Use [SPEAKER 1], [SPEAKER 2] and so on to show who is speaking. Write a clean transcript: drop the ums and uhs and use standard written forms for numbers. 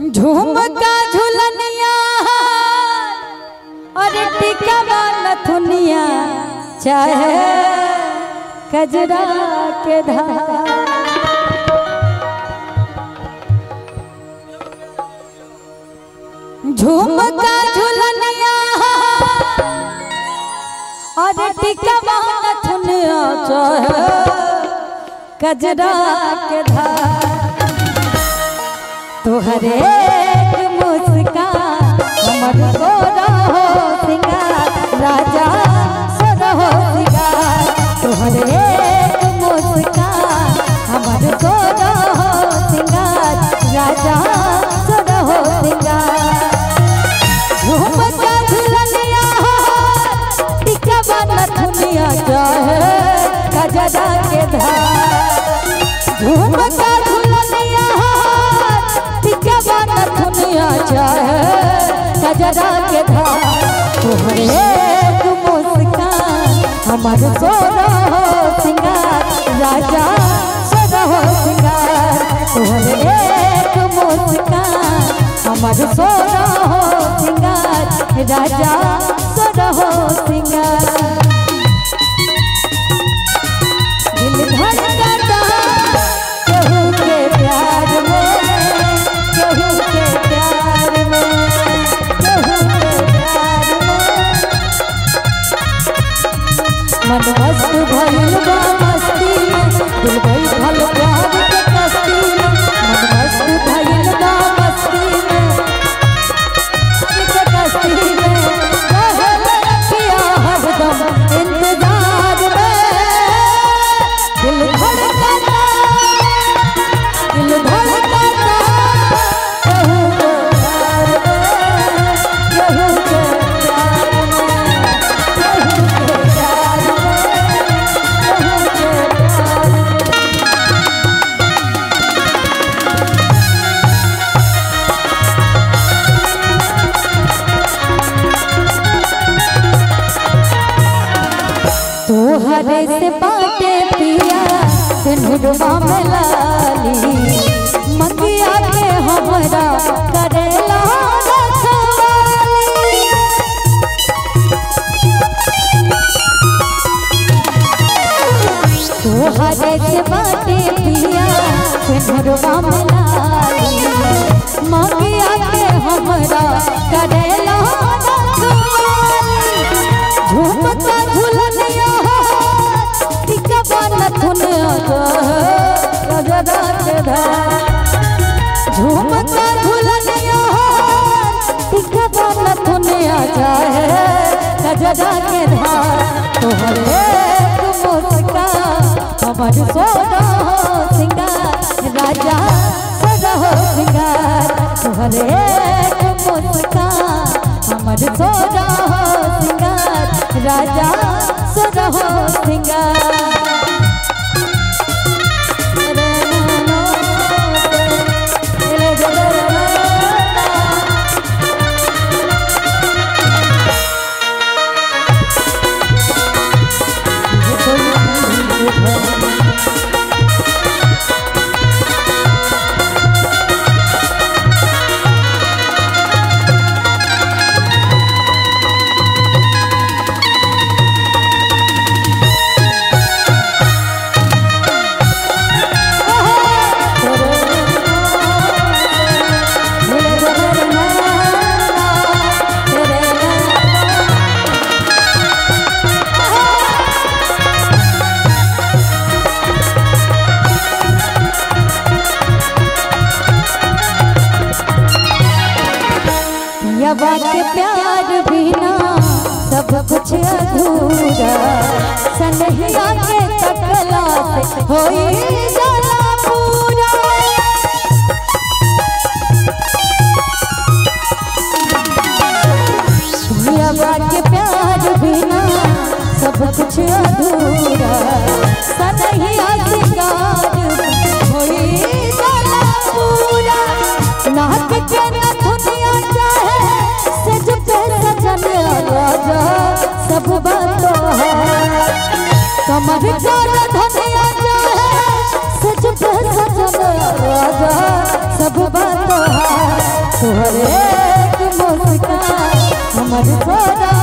[SPEAKER 1] झुमका झुलनिया और टिकवा नथुनिया चाहे कजरा के धार। झुमका झुलनिया और टिकवा नथुनिया चाहे कजरा के धार। तोहरे मुस्कान हमर सोरहो सिंगार राजा सोरहो सिंगार। तोहरे मुस्कान हमर सोरहो सिंगार राजा सोरहो सिंगार। झुमका झुलनिया टिकवा नथुनिया चाहे कजरा के धार। झुमका झुलनिया टिकवा नथुनिया चाहे कजरा के धार। तोहरे मुस्कान हमर सोरहो सिंगार राजा सोरहो सिंगार। तोहरे मुस्कान हमर सोरहो सिंगार राजा सोरहो सिंगार। दिल धड़कता केहू के प्यार में, केहू के प्यार में, केहू के प्यार में। मन मस्त भइल बा मस्ती में, दिल बैठल प्यार के कस्ती में। मन मस्त भइल बा मस्ती में, के कस्ती में। रहल रखिया हरदम इंतजार में। दिल धड़कता, दिल धड़कता केहू के प्यार में, केहू के प्यार में, केहू के प्यार में, केहू के प्यार में। तोहरे से बाटे पिया सिंदूरवा में लाली, मंगिया के हमरा करेला रखवाली। तोहरे से बाटे पिया सिंदूरवा में लाली, मंगिया के हमरा करेला रखवाली। झुमका झुलनिया टिकवा नथुनिया कजरा के धार। झुमका झुलनिया टिकवा नथुनिया चाहे कजरा के धार। तोहरे मुस्कान हमर सोरहो सिंगार राजा सोरहो सिंगार। तोहरे मुस्कान हमर सोरहो सिंगार राजा सोरहो सिंगार। पियवा के प्यार बिना सब कुछ अधूरा। सनहिया के तकला से होई जाला पूरा। पियवा के प्यार बिना सब कुछ अधूरा। सनहिया सिंगार होई जाला पूरा। नाक के नथुनिया चाहे सज पे सजन राजा सब बातों है। कमर चाल धनिया चाहे सज पे सजन राजा सब बातों है। तोहरे एक मुस्कान हमर सारा